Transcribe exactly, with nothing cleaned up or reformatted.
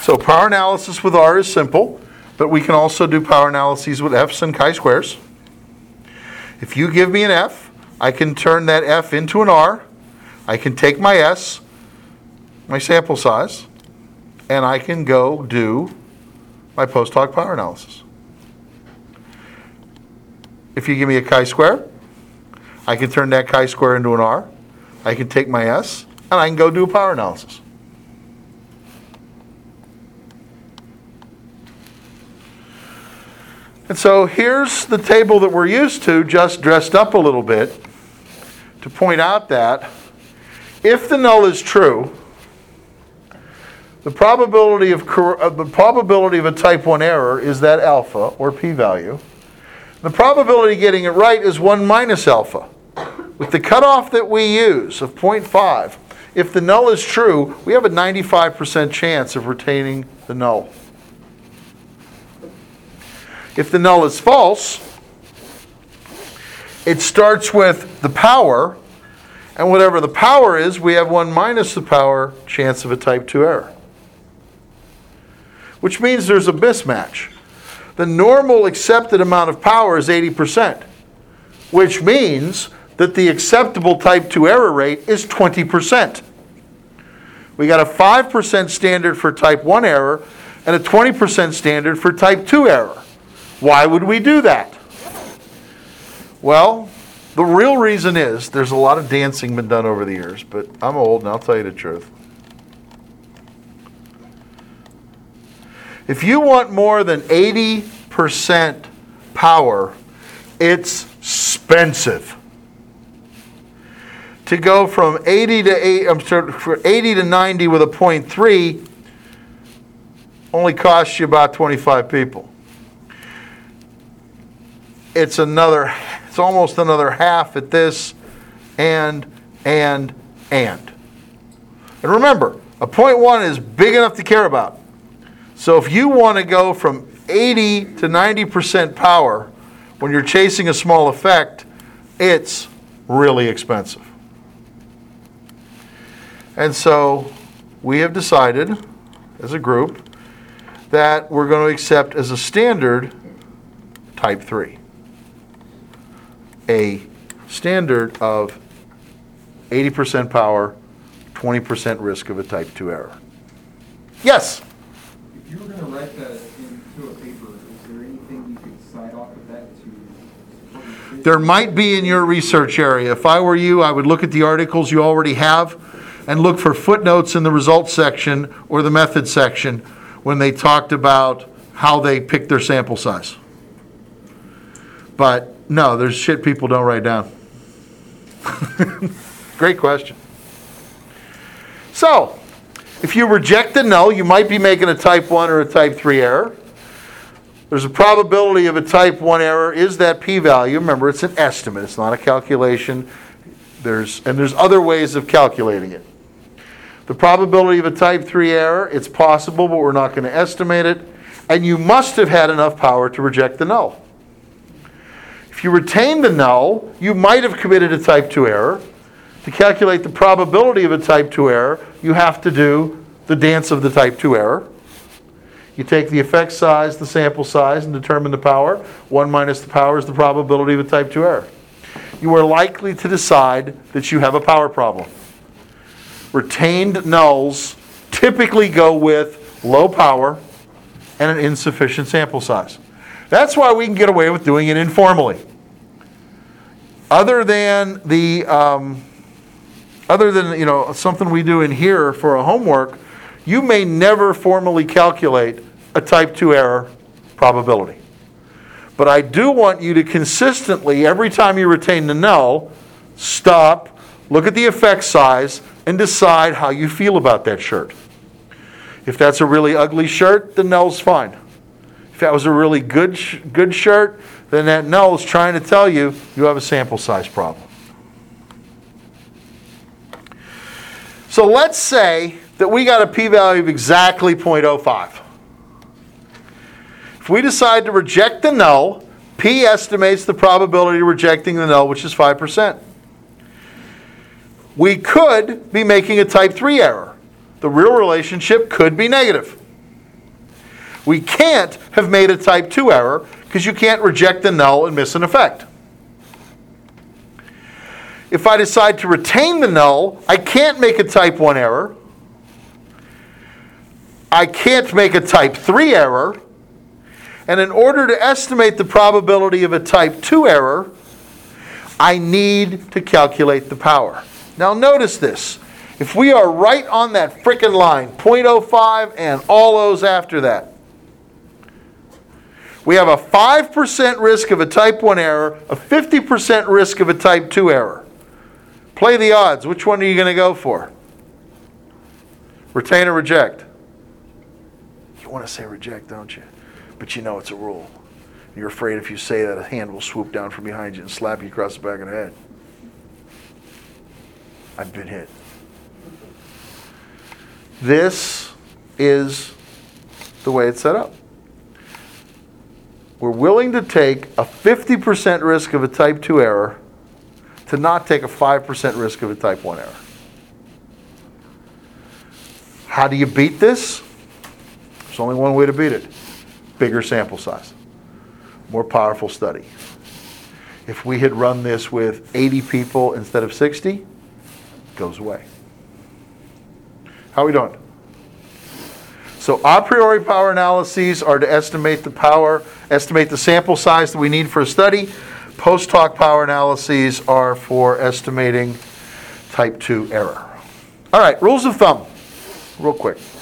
So power analysis with R is simple, but we can also do power analyses with F's and chi-squares. If you give me an F, I can turn that F into an R. I can take my S, my sample size, and I can go do my post hoc power analysis. If you give me a chi-square, I can turn that chi-square into an R. I can take my S, and I can go do a power analysis. And so here's the table that we're used to, just dressed up a little bit, to point out that if the null is true, the probability of uh, the probability of a type one error is that alpha, or p-value. The probability of getting it right is one minus alpha. With the cutoff that we use of zero point five, if the null is true, we have a ninety-five percent chance of retaining the null. If the null is false, it starts with the power, and whatever the power is, we have one minus the power chance of a type two error. Which means there's a mismatch. The normal accepted amount of power is eighty percent, which means that the acceptable type two error rate is twenty percent. We got a five percent standard for type one error and a twenty percent standard for type two error. Why would we do that? Well, the real reason is there's a lot of dancing been done over the years, but I'm old and I'll tell you the truth. If you want more than eighty percent power, it's expensive. To go from eighty to eight, I'm sorry, for eighty to ninety with a zero point three only costs you about twenty-five people. It's another, it's almost another half at this, and, and, and. And remember, a zero point one is big enough to care about. So if you want to go from eighty to ninety percent power when you're chasing a small effect, it's really expensive. And so we have decided as a group that we're going to accept as a standard type three. A standard of eighty percent power, twenty percent risk of a type two error. Yes? If you were going to write that into a paper, is there anything you could cite off of that to? There might be in your research area. If I were you, I would look at the articles you already have and look for footnotes in the results section or the method section when they talked about how they picked their sample size. But no, there's shit people don't write down. Great question. So, if you reject the null, you might be making a type one or a type three error. There's a probability of a type one error is that p-value. Remember, it's an estimate. It's not a calculation. There's, and there's other ways of calculating it. The probability of a type three error, it's possible, but we're not going to estimate it. And you must have had enough power to reject the null. If you retain the null, you might have committed a type two error. To calculate the probability of a type two error, you have to do the dance of the type two error. You take the effect size, the sample size, and determine the power. One minus the power is the probability of a type two error. You are likely to decide that you have a power problem. Retained nulls typically go with low power and an insufficient sample size. That's why we can get away with doing it informally. Other than the, um, other than you know something we do in here for a homework, you may never formally calculate a type two error probability. But I do want you to consistently, every time you retain the null, stop, look at the effect size, and decide how you feel about that shirt. If that's a really ugly shirt, the null's fine. If that was a really good sh- good shirt, then that null is trying to tell you you have a sample size problem. So let's say that we got a p-value of exactly zero point zero five. If we decide to reject the null, p estimates the probability of rejecting the null, which is five percent. We could be making a type three error. The real relationship could be negative. We can't have made a type two error because you can't reject the null and miss an effect. If I decide to retain the null, I can't make a type one error. I can't make a type three error. And in order to estimate the probability of a type two error, I need to calculate the power. Now notice this. If we are right on that frickin' line, zero point zero five and all those after that, we have a five percent risk of a type one error, a fifty percent risk of a type two error. Play the odds. Which one are you going to go for? Retain or reject? You want to say reject, don't you? But you know it's a rule. You're afraid if you say that, a hand will swoop down from behind you and slap you across the back of the head. I've been hit. This is the way it's set up. We're willing to take a fifty percent risk of a type two error to not take a five percent risk of a type one error. How do you beat this? There's only one way to beat it. Bigger sample size. More powerful study. If we had run this with eighty people instead of sixty, it goes away. How are we doing? So a priori power analyses are to estimate the power, estimate the sample size that we need for a study. Post hoc power analyses are for estimating type two error. All right, rules of thumb, real quick.